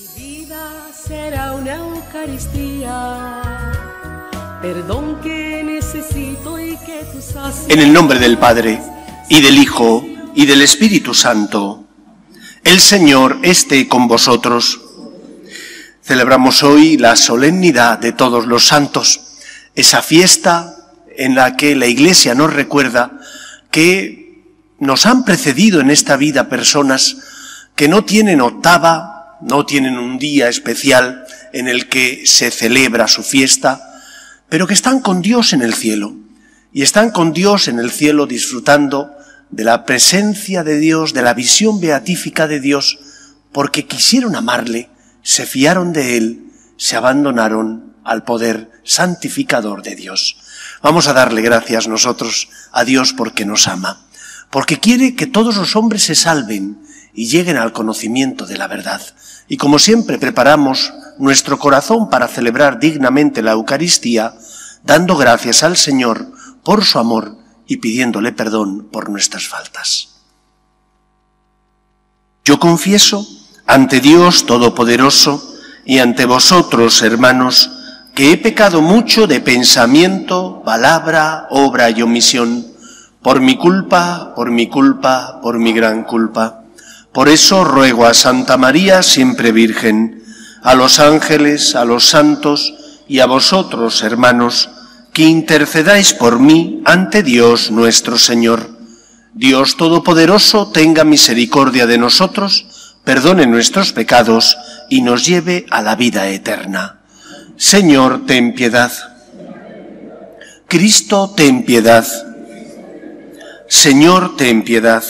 Mi vida será una Eucaristía, perdón que necesito y que tú sacias. En el nombre del Padre, y del Hijo, y del Espíritu Santo. El Señor esté con vosotros. Celebramos hoy la solemnidad de todos los santos, esa fiesta en la que la Iglesia nos recuerda que nos han precedido en esta vida personas que no tienen octava, no tienen un día especial en el que se celebra su fiesta, pero que están con Dios en el cielo, y están con Dios en el cielo disfrutando de la presencia de Dios, de la visión beatífica de Dios, porque quisieron amarle, se fiaron de Él, se abandonaron al poder santificador de Dios. Vamos a darle gracias nosotros a Dios porque nos ama, porque quiere que todos los hombres se salven y lleguen al conocimiento de la verdad. Y como siempre preparamos nuestro corazón para celebrar dignamente la Eucaristía, dando gracias al Señor por su amor y pidiéndole perdón por nuestras faltas. Yo confieso ante Dios Todopoderoso y ante vosotros, hermanos, que he pecado mucho de pensamiento, palabra, obra y omisión, por mi culpa, por mi gran culpa. Por eso ruego a Santa María, siempre Virgen, a los ángeles, a los santos y a vosotros, hermanos, que intercedáis por mí ante Dios nuestro Señor. Dios Todopoderoso tenga misericordia de nosotros, perdone nuestros pecados y nos lleve a la vida eterna. Señor, ten piedad. Cristo, ten piedad. Señor, ten piedad.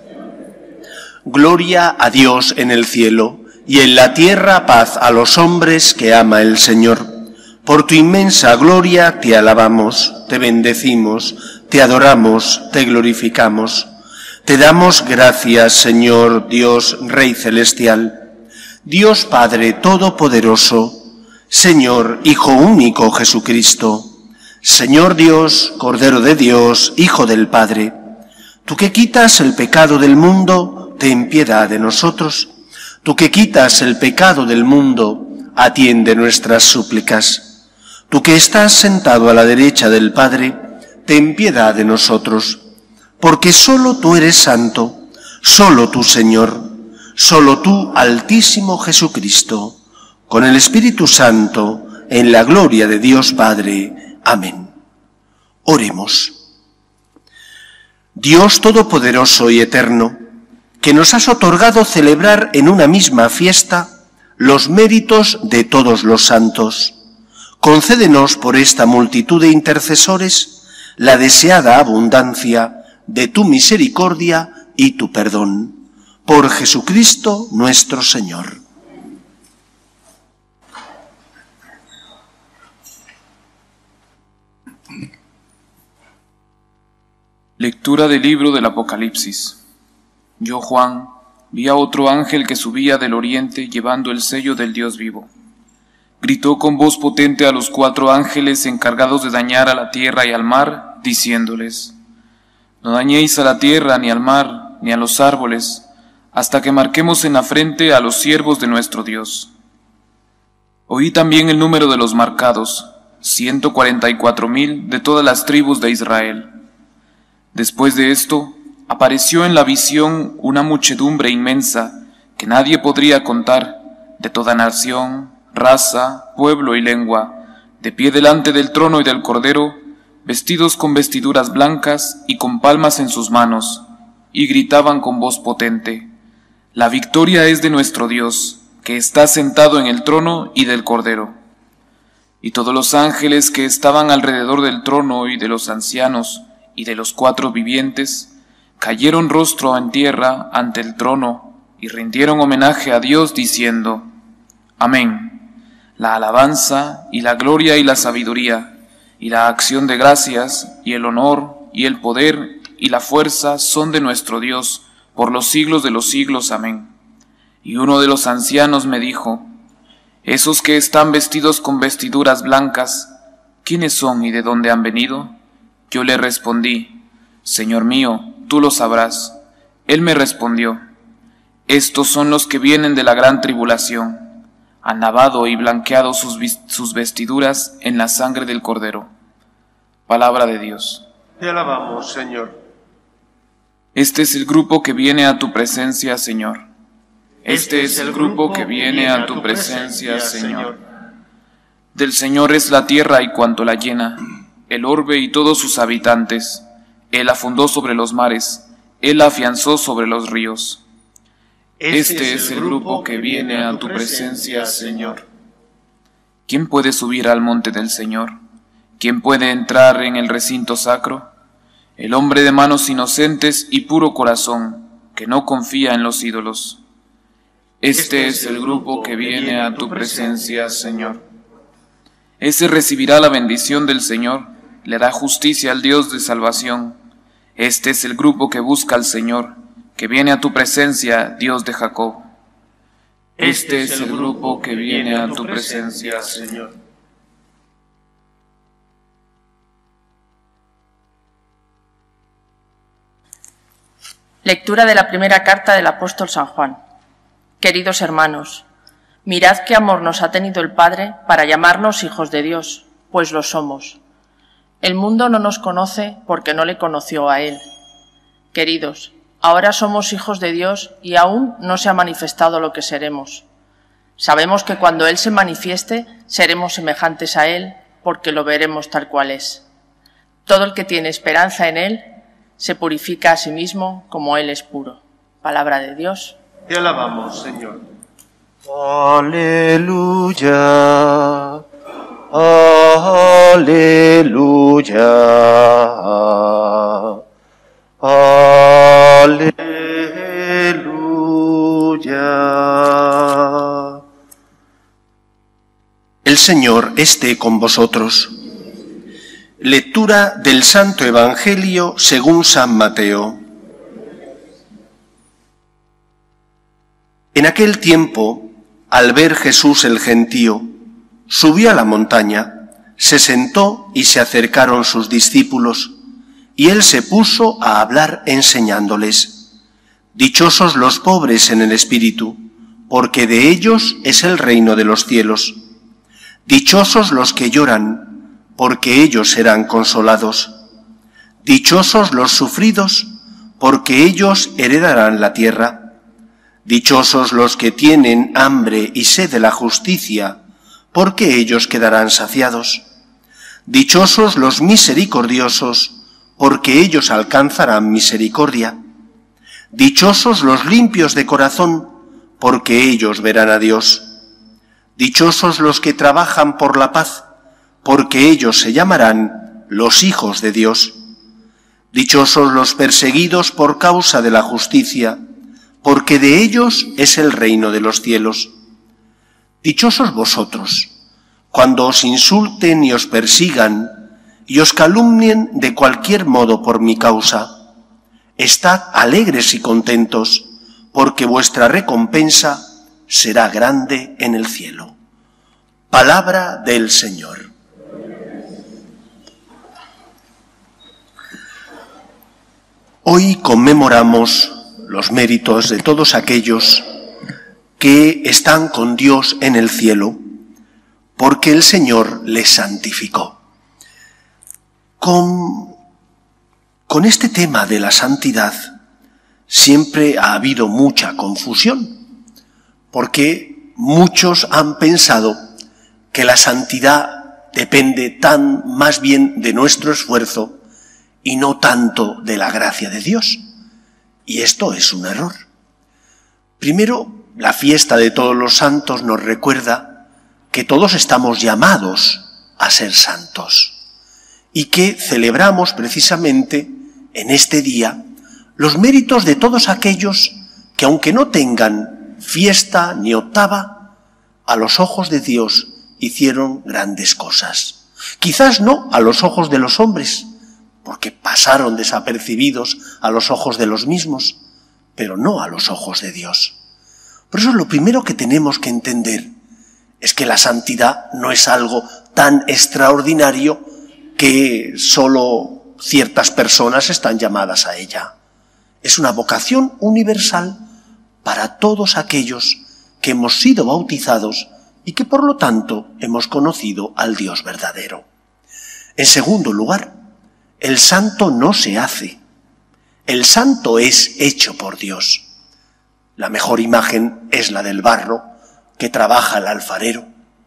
Gloria a Dios en el cielo, y en la tierra paz a los hombres que ama el Señor. Por tu inmensa gloria te alabamos, te bendecimos, te adoramos, te glorificamos. Te damos gracias, Señor Dios, Rey Celestial, Dios Padre Todopoderoso, Señor Hijo único Jesucristo, Señor Dios, Cordero de Dios, Hijo del Padre. Tú que quitas el pecado del mundo, ten piedad de nosotros. Tú que quitas el pecado del mundo, atiende nuestras súplicas. Tú que estás sentado a la derecha del Padre, ten piedad de nosotros. Porque solo tú eres santo, solo tú, Señor, solo tú, Altísimo Jesucristo, con el Espíritu Santo, en la gloria de Dios Padre. Amén. Oremos. Dios Todopoderoso y Eterno, que nos has otorgado celebrar en una misma fiesta los méritos de todos los santos, concédenos por esta multitud de intercesores la deseada abundancia de tu misericordia y tu perdón. Por Jesucristo nuestro Señor. Lectura del libro del Apocalipsis. Yo, Juan, vi a otro ángel que subía del oriente llevando el sello del Dios vivo. Gritó con voz potente a los 4 ángeles encargados de dañar a la tierra y al mar, diciéndoles: no dañéis a la tierra, ni al mar, ni a los árboles, hasta que marquemos en la frente a los siervos de nuestro Dios. Oí también el número de los marcados, 144,000 de todas las tribus de Israel. Después de esto, apareció en la visión una muchedumbre inmensa que nadie podría contar, de toda nación, raza, pueblo y lengua, de pie delante del trono y del Cordero, vestidos con vestiduras blancas y con palmas en sus manos, y gritaban con voz potente: la victoria es de nuestro Dios, que está sentado en el trono y del Cordero. Y todos los ángeles que estaban alrededor del trono y de los ancianos y de los 4 vivientes, cayeron rostro en tierra ante el trono y rindieron homenaje a Dios diciendo: Amén. La alabanza y la gloria y la sabiduría y la acción de gracias, y el honor, y el poder, y la fuerza son de nuestro Dios, por los siglos de los siglos. Amén. Y uno de los ancianos me dijo: esos que están vestidos con vestiduras blancas, ¿quiénes son y de dónde han venido? Yo le respondí: Señor mío, tú lo sabrás. Él me respondió: estos son los que vienen de la gran tribulación, han lavado y blanqueado sus vestiduras en la sangre del Cordero. Palabra de Dios. Te alabamos, Señor. Este es el grupo que viene a tu presencia, Señor. Este es el grupo que viene a tu presencia, Señor. Del Señor es la tierra y cuanto la llena, el orbe y todos sus habitantes. Él la fundó sobre los mares, Él la afianzó sobre los ríos. Este es el grupo que viene a tu presencia, Señor. ¿Quién puede subir al monte del Señor? ¿Quién puede entrar en el recinto sacro? El hombre de manos inocentes y puro corazón, que no confía en los ídolos. Este es el grupo que viene a tu presencia, Señor. Ese recibirá la bendición del Señor, le hará justicia al Dios de salvación. Este es el grupo que busca al Señor, que viene a tu presencia, Dios de Jacob. Este es el grupo que viene a tu presencia, Señor. Lectura de la primera carta del apóstol San Juan. Queridos hermanos, mirad qué amor nos ha tenido el Padre para llamarnos hijos de Dios, pues lo somos. El mundo no nos conoce porque no le conoció a Él. Queridos, ahora somos hijos de Dios y aún no se ha manifestado lo que seremos. Sabemos que cuando Él se manifieste, seremos semejantes a Él, porque lo veremos tal cual es. Todo el que tiene esperanza en Él, se purifica a sí mismo como Él es puro. Palabra de Dios. Te alabamos, Señor. Aleluya, aleluya, aleluya. El Señor esté con vosotros. Lectura del Santo Evangelio según San Mateo. En aquel tiempo, al ver Jesús el gentío, subió a la montaña, se sentó y se acercaron sus discípulos, y él se puso a hablar enseñándoles: Dichosos los pobres en el espíritu, porque de ellos es el reino de los cielos. Dichosos los que lloran, porque ellos serán consolados. Dichosos los sufridos, porque ellos heredarán la tierra. Dichosos los que tienen hambre y sed de la justicia, porque ellos quedarán saciados. Dichosos los misericordiosos, porque ellos alcanzarán misericordia. Dichosos los limpios de corazón, porque ellos verán a Dios. Dichosos los que trabajan por la paz, porque ellos se llamarán los hijos de Dios. Dichosos los perseguidos por causa de la justicia, porque de ellos es el reino de los cielos. Dichosos vosotros, cuando os insulten y os persigan, y os calumnien de cualquier modo por mi causa. Estad alegres y contentos, porque vuestra recompensa será grande en el cielo. Palabra del Señor. Hoy conmemoramos los méritos de todos aquellos que están con Dios en el cielo, porque el Señor les santificó. Con este tema de la santidad siempre ha habido mucha confusión, porque muchos han pensado que la santidad depende más bien de nuestro esfuerzo y no tanto de la gracia de Dios. Y esto es un error. Primero, la fiesta de todos los santos nos recuerda que todos estamos llamados a ser santos y que celebramos precisamente en este día los méritos de todos aquellos que, aunque no tengan fiesta ni octava, a los ojos de Dios hicieron grandes cosas. Quizás no a los ojos de los hombres, porque pasaron desapercibidos a los ojos de los mismos, pero no a los ojos de Dios. Por eso lo primero que tenemos que entender es que la santidad no es algo tan extraordinario que solo ciertas personas están llamadas a ella. Es una vocación universal para todos aquellos que hemos sido bautizados y que por lo tanto hemos conocido al Dios verdadero. En segundo lugar, el santo no se hace. El santo es hecho por Dios. La mejor imagen es la del barro que trabaja el alfarero.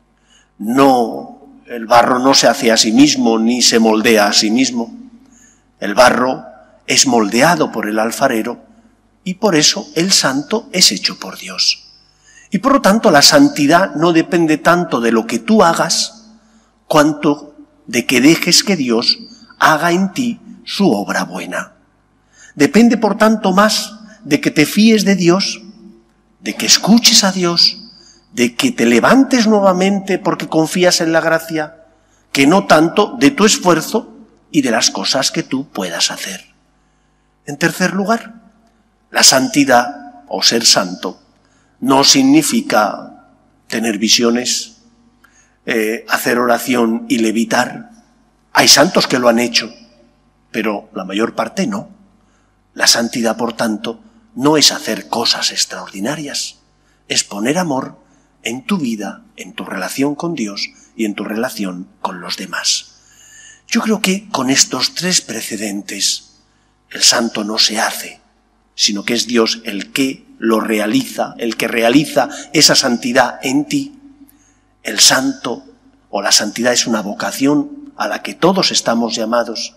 El barro no se hace a sí mismo ni se moldea a sí mismo. El barro es moldeado por el alfarero y por eso el santo es hecho por Dios. Y por lo tanto la santidad no depende tanto de lo que tú hagas, cuanto de que dejes que Dios haga en ti su obra buena. Depende por tanto más de que te fíes de Dios, de que escuches a Dios, de que te levantes nuevamente porque confías en la gracia, que no tanto de tu esfuerzo y de las cosas que tú puedas hacer. En tercer lugar, la santidad o ser santo no significa tener visiones, hacer oración y levitar. Hay santos que lo han hecho, pero la mayor parte no. La santidad, por tanto, no es hacer cosas extraordinarias, es poner amor en tu vida, en tu relación con Dios y en tu relación con los demás. Yo creo que con estos tres precedentes, el santo no se hace, sino que es Dios el que lo realiza, el que realiza esa santidad en ti. El santo o la santidad es una vocación a la que todos estamos llamados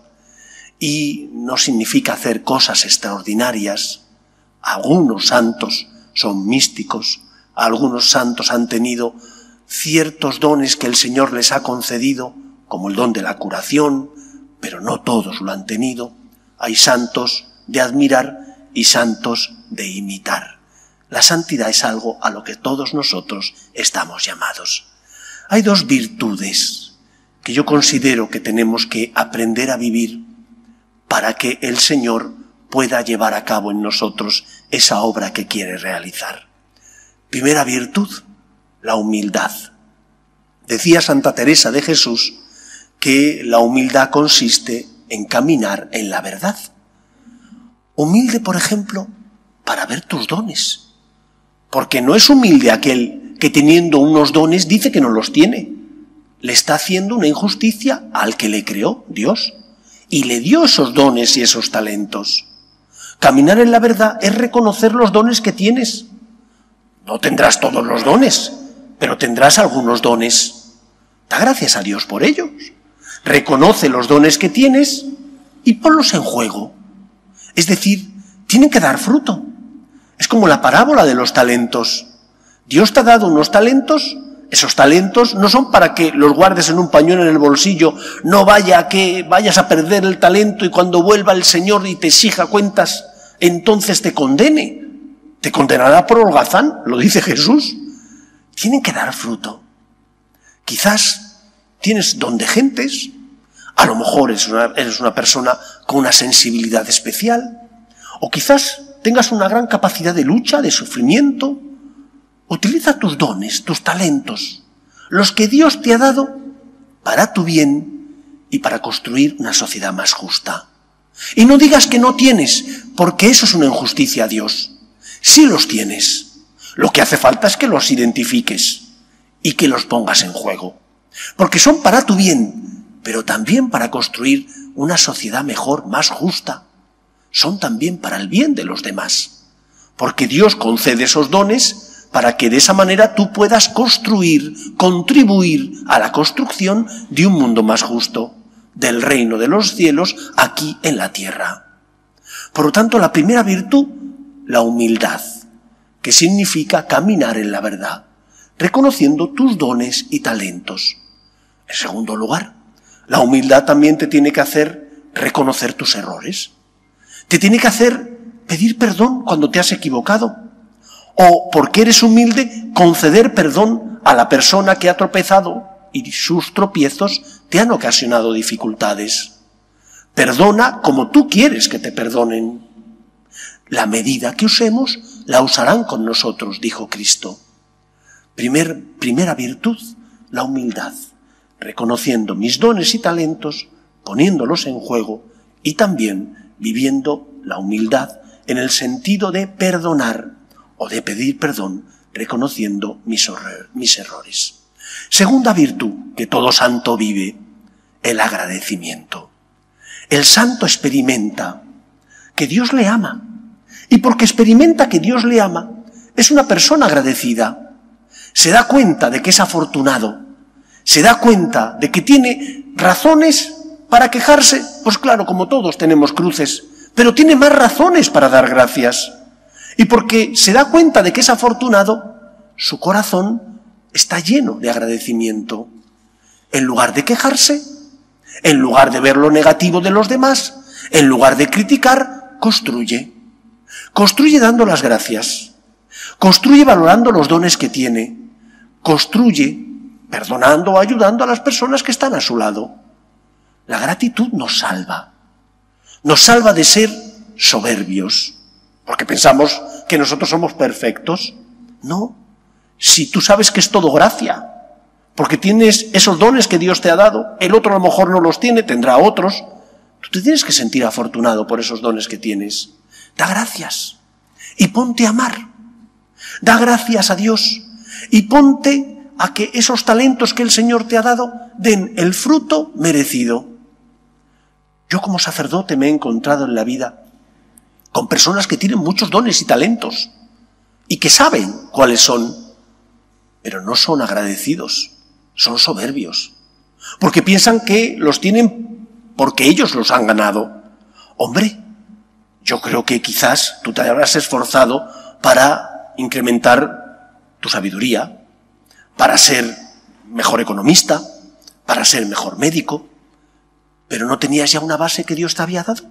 y no significa hacer cosas extraordinarias. Algunos santos son místicos, algunos santos han tenido ciertos dones que el Señor les ha concedido, como el don de la curación, pero no todos lo han tenido. Hay santos de admirar y santos de imitar. La santidad es algo a lo que todos nosotros estamos llamados. Hay dos virtudes que yo considero que tenemos que aprender a vivir para que el Señor pueda llevar a cabo en nosotros esa obra que quiere realizar. Primera virtud, la humildad. Decía Santa Teresa de Jesús que la humildad consiste en caminar en la verdad. Humilde, por ejemplo, para ver tus dones. Porque no es humilde aquel que teniendo unos dones dice que no los tiene. Le está haciendo una injusticia al que le creó, Dios, y le dio esos dones y esos talentos. Caminar en la verdad es reconocer los dones que tienes. No tendrás todos los dones, pero tendrás algunos dones. Da gracias a Dios por ellos. Reconoce los dones que tienes y ponlos en juego. Es decir, tienen que dar fruto. Es como la parábola de los talentos. Dios te ha dado unos talentos. Esos talentos no son para que los guardes en un pañuelo en el bolsillo, no vaya a que vayas a perder el talento y cuando vuelva el Señor y te exija cuentas, entonces te condene. Te condenará por holgazán, lo dice Jesús. Tienen que dar fruto. Quizás tienes don de gentes, a lo mejor eres una persona con una sensibilidad especial, o quizás tengas una gran capacidad de lucha, de sufrimiento. Utiliza tus dones, tus talentos, los que Dios te ha dado para tu bien y para construir una sociedad más justa. Y no digas que no tienes, porque eso es una injusticia a Dios. Sí los tienes. Lo que hace falta es que los identifiques y que los pongas en juego. Porque son para tu bien, pero también para construir una sociedad mejor, más justa. Son también para el bien de los demás. Porque Dios concede esos dones para que de esa manera tú puedas construir, contribuir a la construcción de un mundo más justo, del reino de los cielos aquí en la tierra. Por lo tanto, la primera virtud, la humildad, que significa caminar en la verdad, reconociendo tus dones y talentos. En segundo lugar, la humildad también te tiene que hacer reconocer tus errores. Te tiene que hacer pedir perdón cuando te has equivocado. O, porque eres humilde, conceder perdón a la persona que ha tropezado y sus tropiezos te han ocasionado dificultades. Perdona como tú quieres que te perdonen. La medida que usemos la usarán con nosotros, dijo Cristo. Primera virtud, la humildad, reconociendo mis dones y talentos, poniéndolos en juego y también viviendo la humildad en el sentido de perdonar o de pedir perdón reconociendo mis errores. Segunda virtud que todo santo vive, el agradecimiento. El santo experimenta que Dios le ama, y porque experimenta que Dios le ama, es una persona agradecida. Se da cuenta de que es afortunado, se da cuenta de que tiene razones para quejarse, pues claro, como todos tenemos cruces, pero tiene más razones para dar gracias. Y porque se da cuenta de que es afortunado, su corazón está lleno de agradecimiento. En lugar de quejarse, en lugar de ver lo negativo de los demás, en lugar de criticar, construye. Construye dando las gracias. Construye valorando los dones que tiene. Construye perdonando o ayudando a las personas que están a su lado. La gratitud nos salva. Nos salva de ser soberbios, porque pensamos que nosotros somos perfectos. No, si tú sabes que es todo gracia, porque tienes esos dones que Dios te ha dado, el otro a lo mejor no los tiene, tendrá otros. Tú te tienes que sentir afortunado por esos dones que tienes. Da gracias y ponte a amar. Da gracias a Dios y ponte a que esos talentos que el Señor te ha dado den el fruto merecido. Yo como sacerdote me he encontrado en la vida con personas que tienen muchos dones y talentos y que saben cuáles son, pero no son agradecidos, son soberbios, porque piensan que los tienen porque ellos los han ganado. Hombre, yo creo que quizás tú te habrás esforzado para incrementar tu sabiduría, para ser mejor economista, para ser mejor médico, pero ¿no tenías ya una base que Dios te había dado?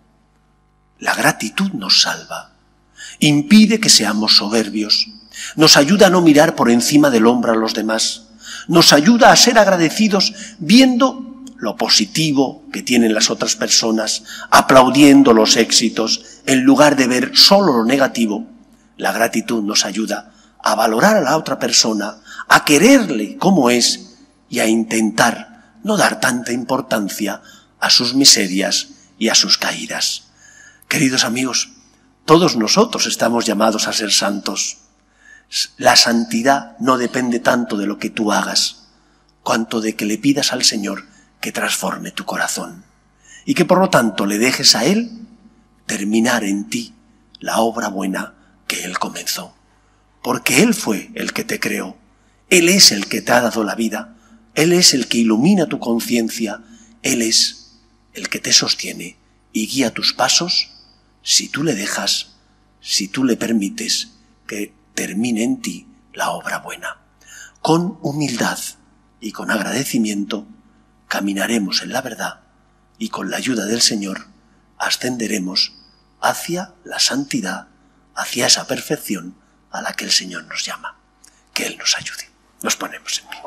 La gratitud nos salva, impide que seamos soberbios, nos ayuda a no mirar por encima del hombro a los demás, nos ayuda a ser agradecidos viendo lo positivo que tienen las otras personas, aplaudiendo los éxitos, en lugar de ver solo lo negativo. La gratitud nos ayuda a valorar a la otra persona, a quererle como es y a intentar no dar tanta importancia a sus miserias y a sus caídas. Queridos amigos, todos nosotros estamos llamados a ser santos. La santidad no depende tanto de lo que tú hagas, cuanto de que le pidas al Señor que transforme tu corazón y que por lo tanto le dejes a Él terminar en ti la obra buena que Él comenzó. Porque Él fue el que te creó, Él es el que te ha dado la vida, Él es el que ilumina tu conciencia, Él es el que te sostiene y guía tus pasos si tú le dejas, si tú le permites que termine en ti la obra buena. Con humildad y con agradecimiento caminaremos en la verdad y con la ayuda del Señor ascenderemos hacia la santidad, hacia esa perfección a la que el Señor nos llama. Que Él nos ayude. Nos ponemos en pie.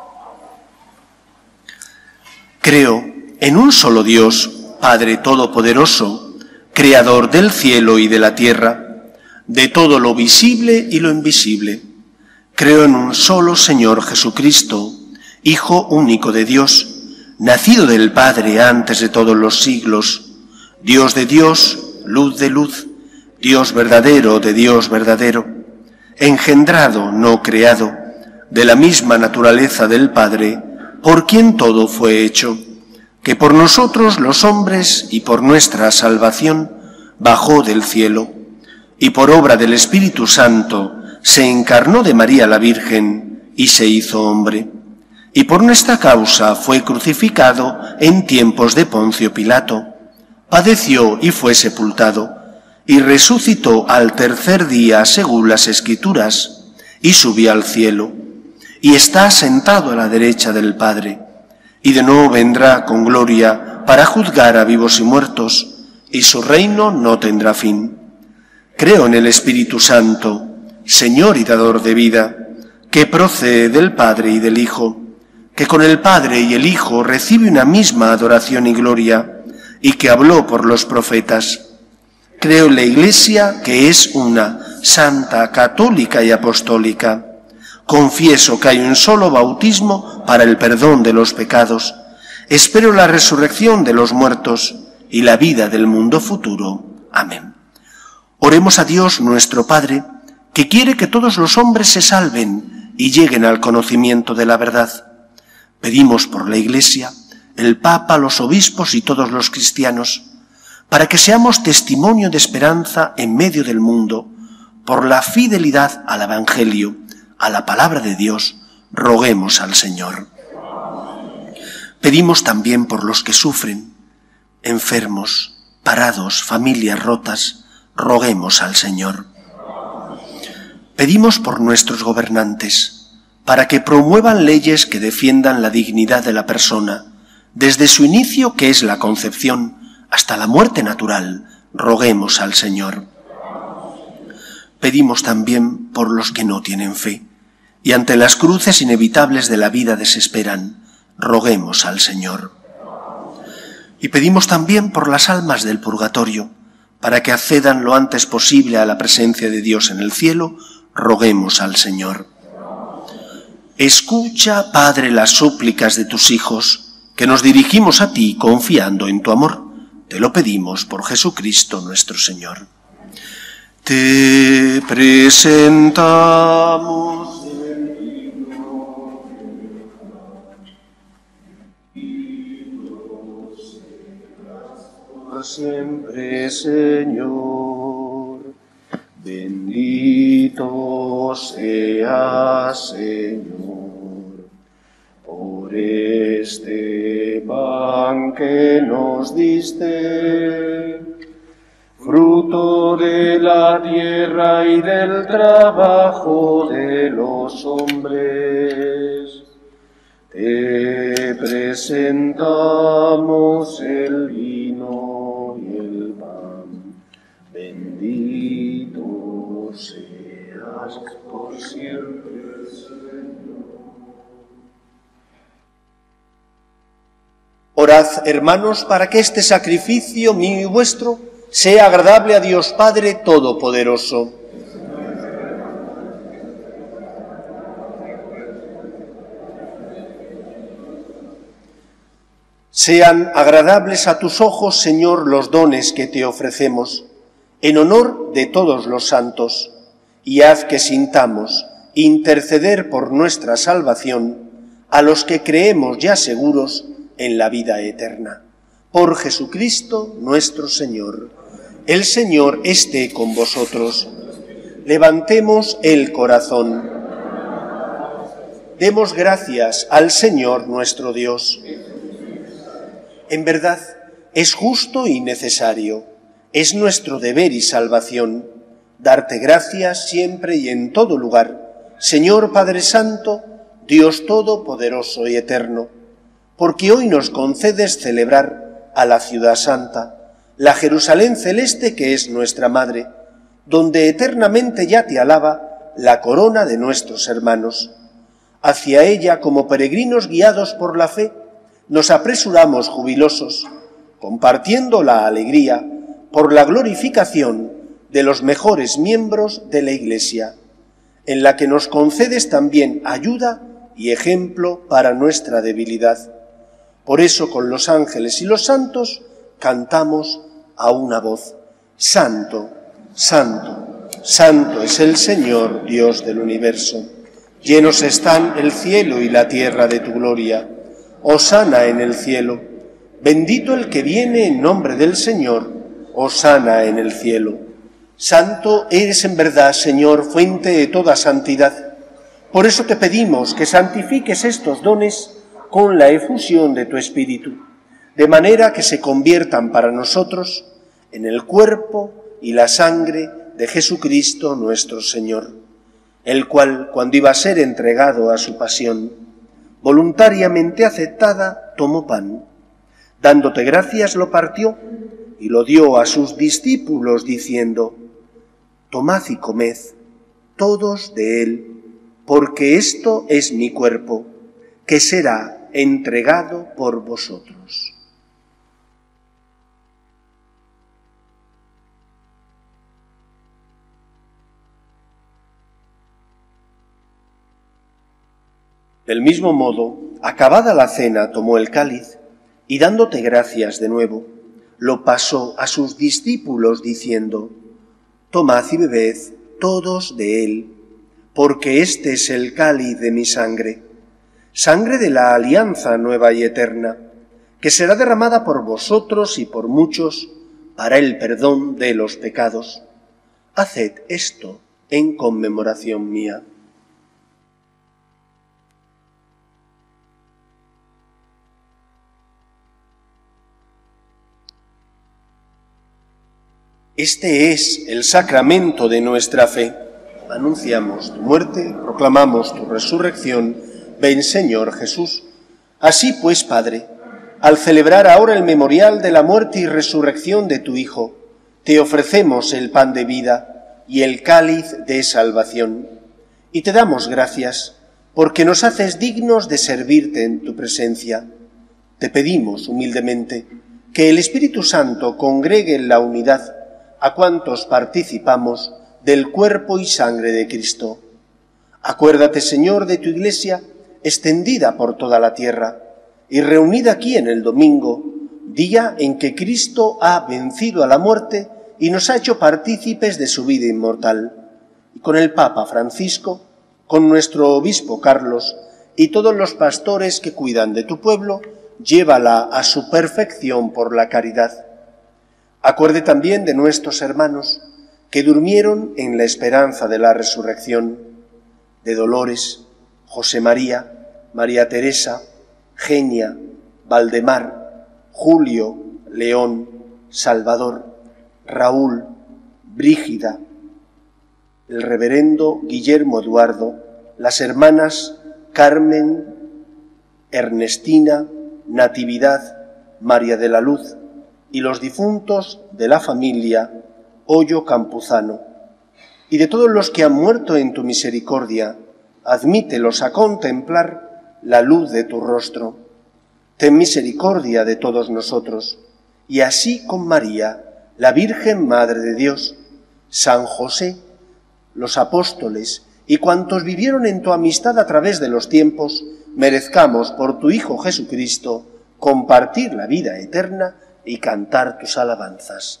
Creo en un solo Dios, Padre Todopoderoso, Creador del cielo y de la tierra, de todo lo visible y lo invisible. Creo en un solo Señor Jesucristo, Hijo único de Dios, nacido del Padre antes de todos los siglos, Dios de Dios, luz de luz, Dios verdadero de Dios verdadero, engendrado, no creado, de la misma naturaleza del Padre, por quien todo fue hecho, que por nosotros los hombres y por nuestra salvación bajó del cielo, y por obra del Espíritu Santo se encarnó de María la Virgen y se hizo hombre, y por nuestra causa fue crucificado en tiempos de Poncio Pilato, padeció y fue sepultado, y resucitó al tercer día según las Escrituras, y subió al cielo, y está sentado a la derecha del Padre, y de nuevo vendrá con gloria para juzgar a vivos y muertos, y su reino no tendrá fin. Creo en el Espíritu Santo, Señor y dador de vida, que procede del Padre y del Hijo, que con el Padre y el Hijo recibe una misma adoración y gloria, y que habló por los profetas. Creo en la Iglesia, que es una, santa, católica y apostólica. Confieso que hay un solo bautismo para el perdón de los pecados. Espero la resurrección de los muertos y la vida del mundo futuro. Amén. Oremos a Dios nuestro Padre, que quiere que todos los hombres se salven y lleguen al conocimiento de la verdad. Pedimos por la Iglesia, el Papa, los obispos y todos los cristianos, para que seamos testimonio de esperanza en medio del mundo, por la fidelidad al Evangelio, a la palabra de Dios, roguemos al Señor. Pedimos también por los que sufren, enfermos, parados, familias rotas, roguemos al Señor. Pedimos por nuestros gobernantes, para que promuevan leyes que defiendan la dignidad de la persona, desde su inicio, que es la concepción, hasta la muerte natural, roguemos al Señor. Pedimos también por los que no tienen fe, y ante las cruces inevitables de la vida desesperan, roguemos al Señor. Y pedimos también por las almas del purgatorio, para que accedan lo antes posible a la presencia de Dios en el cielo, roguemos al Señor. Escucha, Padre, las súplicas de tus hijos, que nos dirigimos a ti confiando en tu amor. Te lo pedimos por Jesucristo nuestro Señor. Te presentamos siempre, Señor. Bendito seas, Señor, por este pan que nos diste, fruto de la tierra y del trabajo de los hombres. Te presentamos el vino y el pan. Bendito seas por siempre, Señor. Orad, hermanos, para que este sacrificio mío y vuestro sea agradable a Dios Padre Todopoderoso. Sean agradables a tus ojos, Señor, los dones que te ofrecemos, en honor de todos los santos, y haz que sintamos interceder por nuestra salvación a los que creemos ya seguros en la vida eterna. Por Jesucristo nuestro Señor. El Señor esté con vosotros. Levantemos el corazón. Demos gracias al Señor nuestro Dios. En verdad, es justo y necesario, es nuestro deber y salvación, darte gracias siempre y en todo lugar, Señor Padre Santo, Dios Todopoderoso y Eterno, porque hoy nos concedes celebrar a la ciudad santa, la Jerusalén celeste que es nuestra Madre, donde eternamente ya te alaba la corona de nuestros hermanos. Hacia ella, como peregrinos guiados por la fe, nos apresuramos jubilosos, compartiendo la alegría por la glorificación de los mejores miembros de la Iglesia, en la que nos concedes también ayuda y ejemplo para nuestra debilidad. Por eso, con los ángeles y los santos, cantamos a una voz: Santo, Santo, Santo es el Señor, Dios del universo. Llenos están el cielo y la tierra de tu gloria. Hosana en el cielo. Bendito el que viene en nombre del Señor. Hosana en el cielo. Santo eres en verdad, Señor, fuente de toda santidad. Por eso te pedimos que santifiques estos dones con la efusión de tu Espíritu, de manera que se conviertan para nosotros en el cuerpo y la sangre de Jesucristo nuestro Señor, el cual, cuando iba a ser entregado a su pasión, voluntariamente aceptada, tomó pan. Dándote gracias, lo partió y lo dio a sus discípulos, diciendo: Tomad y comed todos de él, porque esto es mi cuerpo, que será entregado por vosotros. Del mismo modo, acabada la cena, tomó el cáliz y, dándote gracias de nuevo, lo pasó a sus discípulos diciendo: Tomad y bebed todos de él, porque este es el cáliz de mi sangre, sangre de la alianza nueva y eterna, que será derramada por vosotros y por muchos para el perdón de los pecados. Haced esto en conmemoración mía. Este es el sacramento de nuestra fe. Anunciamos tu muerte, proclamamos tu resurrección. Ven, Señor Jesús. Así pues, Padre, al celebrar ahora el memorial de la muerte y resurrección de tu Hijo, te ofrecemos el pan de vida y el cáliz de salvación. Y te damos gracias porque nos haces dignos de servirte en tu presencia. Te pedimos humildemente que el Espíritu Santo congregue en la unidad a cuantos participamos del cuerpo y sangre de Cristo. Acuérdate, Señor, de tu Iglesia, extendida por toda la tierra, y reunida aquí en el domingo, día en que Cristo ha vencido a la muerte y nos ha hecho partícipes de su vida inmortal. Y con el Papa Francisco, con nuestro obispo Carlos y todos los pastores que cuidan de tu pueblo, llévala a su perfección por la caridad. Acuerde también de nuestros hermanos que durmieron en la esperanza de la resurrección, de Dolores, José María, María Teresa, Genia, Valdemar, Julio, León, Salvador, Raúl, Brígida, el reverendo Guillermo Eduardo, las hermanas Carmen, Ernestina, Natividad, María de la Luz, y los difuntos de la familia Hoyo Campuzano, y de todos los que han muerto en tu misericordia, admítelos a contemplar la luz de tu rostro. Ten misericordia de todos nosotros, y así con María, la Virgen Madre de Dios, San José, los apóstoles y cuantos vivieron en tu amistad a través de los tiempos, merezcamos por tu Hijo Jesucristo compartir la vida eterna y cantar tus alabanzas.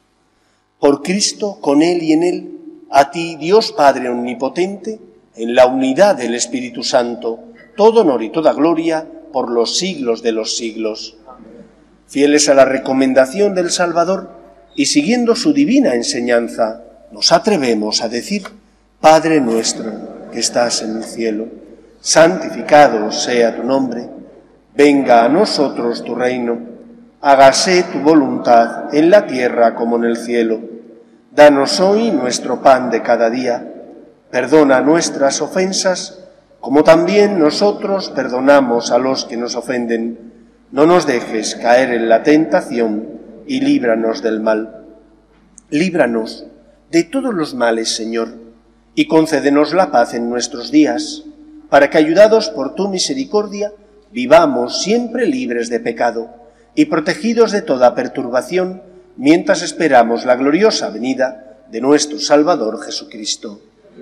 Por Cristo, con Él y en Él, a ti, Dios Padre Omnipotente, en la unidad del Espíritu Santo, todo honor y toda gloria por los siglos de los siglos. Fieles a la recomendación del Salvador y siguiendo su divina enseñanza, nos atrevemos a decir: Padre nuestro que estás en el cielo, santificado sea tu nombre, venga a nosotros tu reino. Hágase tu voluntad en la tierra como en el cielo. Danos hoy nuestro pan de cada día. Perdona nuestras ofensas, como también nosotros perdonamos a los que nos ofenden. No nos dejes caer en la tentación y líbranos del mal. Líbranos de todos los males, Señor, y concédenos la paz en nuestros días, para que, ayudados por tu misericordia, vivamos siempre libres de pecado y protegidos de toda perturbación, mientras esperamos la gloriosa venida de nuestro Salvador Jesucristo.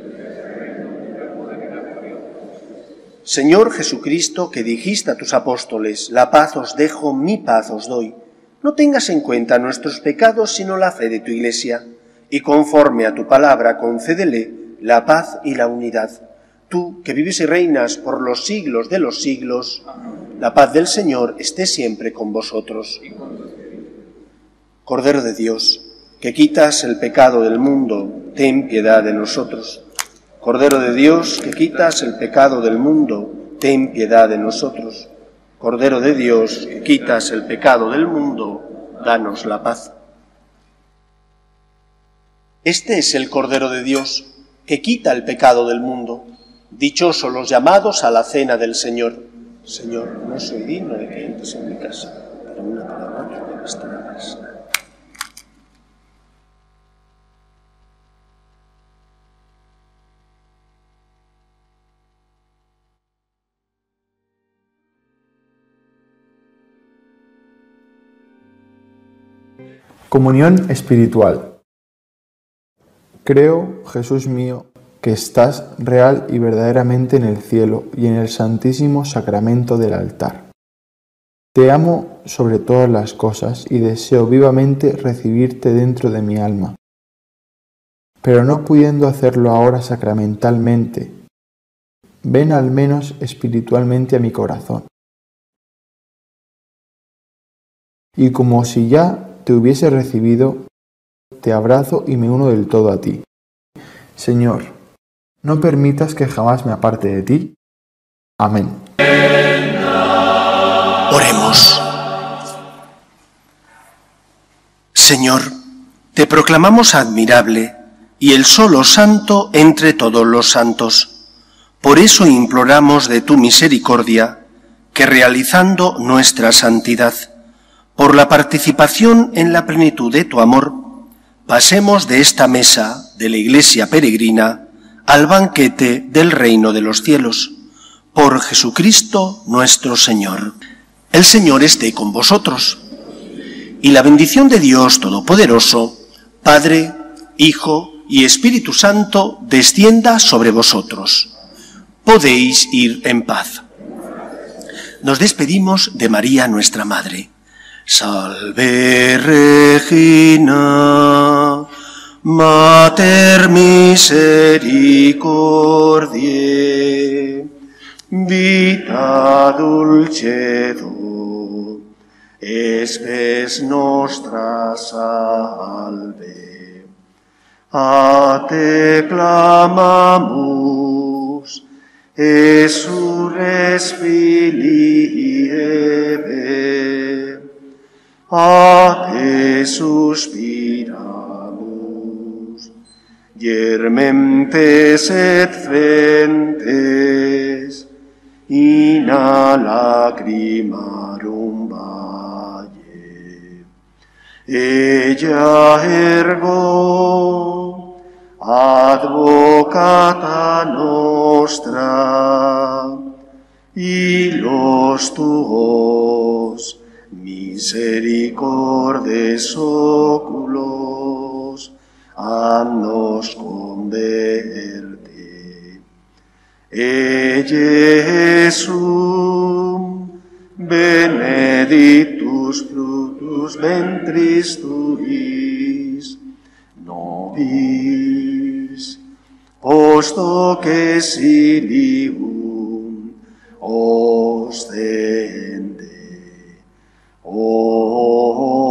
Señor Jesucristo, que dijiste a tus apóstoles: la paz os dejo, mi paz os doy, no tengas en cuenta nuestros pecados, sino la fe de tu Iglesia, y conforme a tu palabra concédele la paz y la unidad. Tú, que vives y reinas por los siglos de los siglos, la paz del Señor esté siempre con vosotros. Cordero de Dios, que quitas el pecado del mundo, ten piedad de nosotros. Cordero de Dios, que quitas el pecado del mundo, ten piedad de nosotros. Cordero de Dios, que quitas el pecado del mundo, danos la paz. Este es el Cordero de Dios, que quita el pecado del mundo. Dichosos los llamados a la cena del Señor. Señor, no soy digno de que entres en mi casa, pero una palabra que debes tener más. Comunión espiritual. Creo, Jesús mío, que estás real y verdaderamente en el cielo y en el santísimo sacramento del altar. Te amo sobre todas las cosas y deseo vivamente recibirte dentro de mi alma. pero no pudiendo hacerlo ahora sacramentalmente, ven al menos espiritualmente a mi corazón. Y como si ya te hubiese recibido, te abrazo y me uno del todo a ti. Señor, no permitas que jamás me aparte de ti. Amén. Oremos. Señor, te proclamamos admirable y el solo santo entre todos los santos. Por eso imploramos de tu misericordia que, realizando nuestra santidad, por la participación en la plenitud de tu amor, pasemos de esta mesa de la Iglesia peregrina al banquete del reino de los cielos, por Jesucristo nuestro Señor. El Señor esté con vosotros, y la bendición de Dios Todopoderoso, Padre, Hijo y Espíritu Santo, descienda sobre vosotros. Podéis ir en paz. Nos despedimos de María, nuestra Madre. Salve Regina, Mater misericordiae, vita dulcedo, spes nostra salve. A te clamamus, Exsures Filii Eve, a te suspiramus, Germentes et frentes, in a lacrimarum valle. Ella ergo, advocata nostra, y los tuos misericordes oculos annos converte. Jesum benedictus fructus ventris tuis, nobis post hoc exilium ostende. O